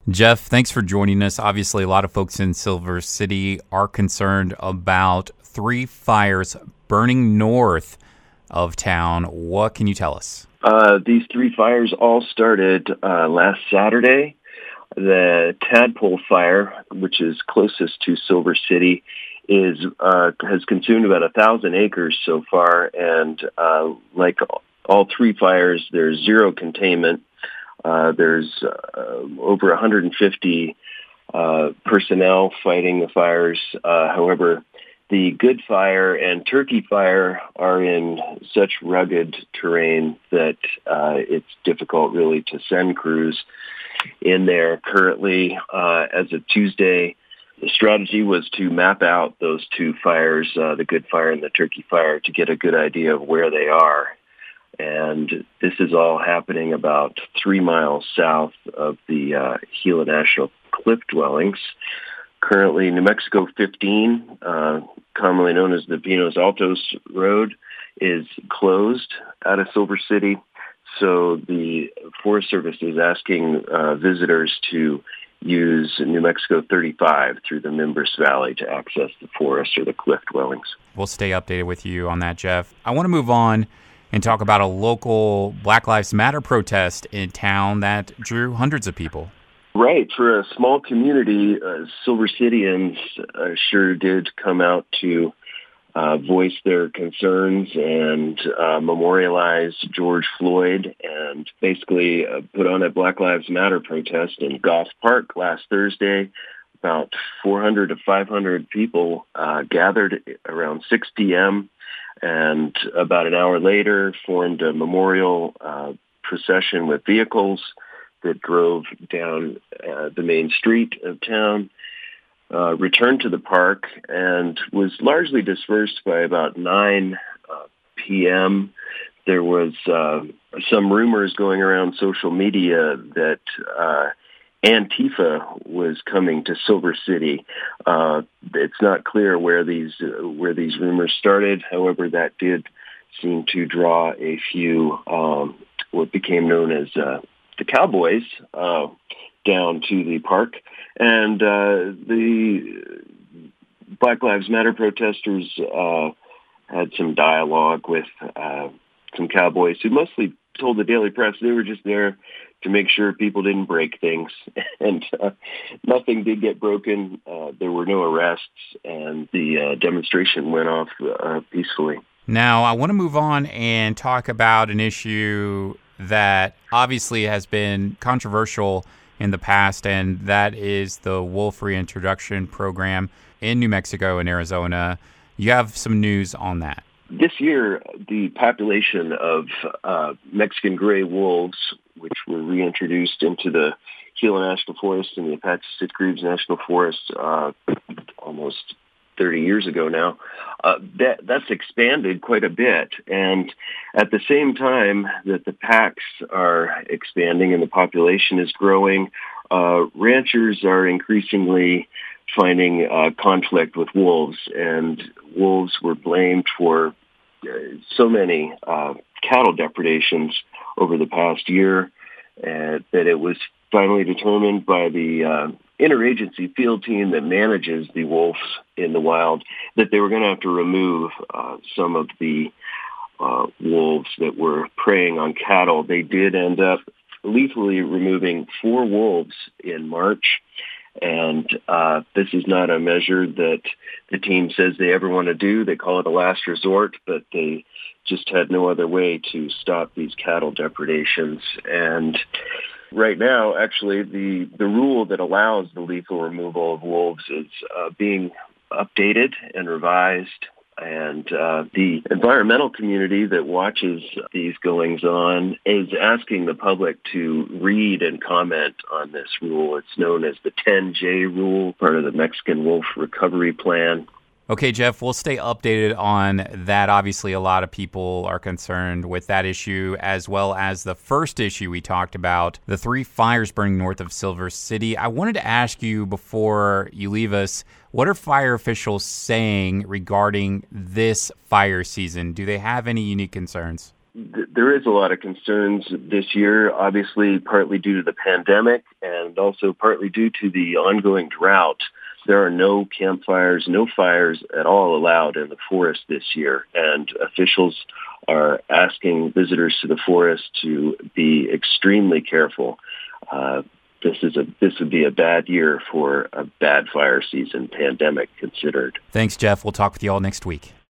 Jeff, thanks for joining us. Obviously, a lot of folks in Silver City are concerned about 3 fires burning north of town. What can you tell us? These 3 fires all started last Saturday. The Tadpole Fire, which is closest to Silver City, has consumed about 1,000 acres so far, and like all 3 fires, there's zero containment. There's over 150 personnel fighting the fires. However, the Good Fire and Turkey Fire are in such rugged terrain that it's difficult really to send crews in there currently. As of Tuesday, the strategy was to map out those 2 fires, the Good Fire and the Turkey Fire, to get a good idea of where they are. And this is all happening about 3 miles south of the Gila National Cliff Dwellings. Currently, New Mexico 15, commonly known as the Pinos Altos Road, is closed out of Silver City. So the Forest Service is asking visitors to use New Mexico 35 through the Mimbres Valley to access the forest or the cliff dwellings. We'll stay updated with you on that, Jeff. I want to move on and talk about a local Black Lives Matter protest in town that drew hundreds of people. Right. For a small community, Silver Cityans sure did come out to voice their concerns and memorialize George Floyd, and basically put on a Black Lives Matter protest in Goff Park last Thursday. About 400 to 500 people gathered around 6 p.m., and about an hour later formed a memorial procession with vehicles that drove down the main street of town, returned to the park, and was largely dispersed by about 9 p.m. There was some rumors going around social media that Antifa was coming to Silver City. It's not clear where these rumors started. However, that did seem to draw a few what became known as the Cowboys down to the park, and the Black Lives Matter protesters had some dialogue with some Cowboys who mostly told the Daily Press they were just there to make sure people didn't break things, and nothing did get broken. There were no arrests, and the demonstration went off peacefully. Now, I want to move on and talk about an issue that obviously has been controversial in the past, and that is the wolf reintroduction program in New Mexico and Arizona. You have some news on that. This year, the population of Mexican gray wolves, which were reintroduced into the Gila National Forest and the Apache Sitgreaves National Forest almost 30 years ago now, that's expanded quite a bit. And at the same time that the packs are expanding and the population is growing, ranchers are increasingly finding conflict with wolves, and wolves were blamed for so many cattle depredations over the past year that it was finally determined by the interagency field team that manages the wolves in the wild that they were going to have to remove some of the wolves that were preying on cattle. They did end up lethally removing 4 wolves in March. And this is not a measure that the team says they ever want to do. They call it a last resort, but they just had no other way to stop these cattle depredations. And right now, actually, the rule that allows the lethal removal of wolves is being updated and revised. And the environmental community that watches these goings-on is asking the public to read and comment on this rule. It's known as the 10J rule, part of the Mexican Wolf Recovery Plan. Okay, Jeff, we'll stay updated on that. Obviously, a lot of people are concerned with that issue, as well as the first issue we talked about, the 3 fires burning north of Silver City. I wanted to ask you before you leave us, what are fire officials saying regarding this fire season? Do they have any unique concerns? There is a lot of concerns this year, obviously partly due to the pandemic and also partly due to the ongoing drought. There are no campfires, no fires at all allowed in the forest this year, and officials are asking visitors to the forest to be extremely careful. This would be a bad year for a bad fire season, pandemic considered. Thanks, Jeff. We'll talk with you all next week.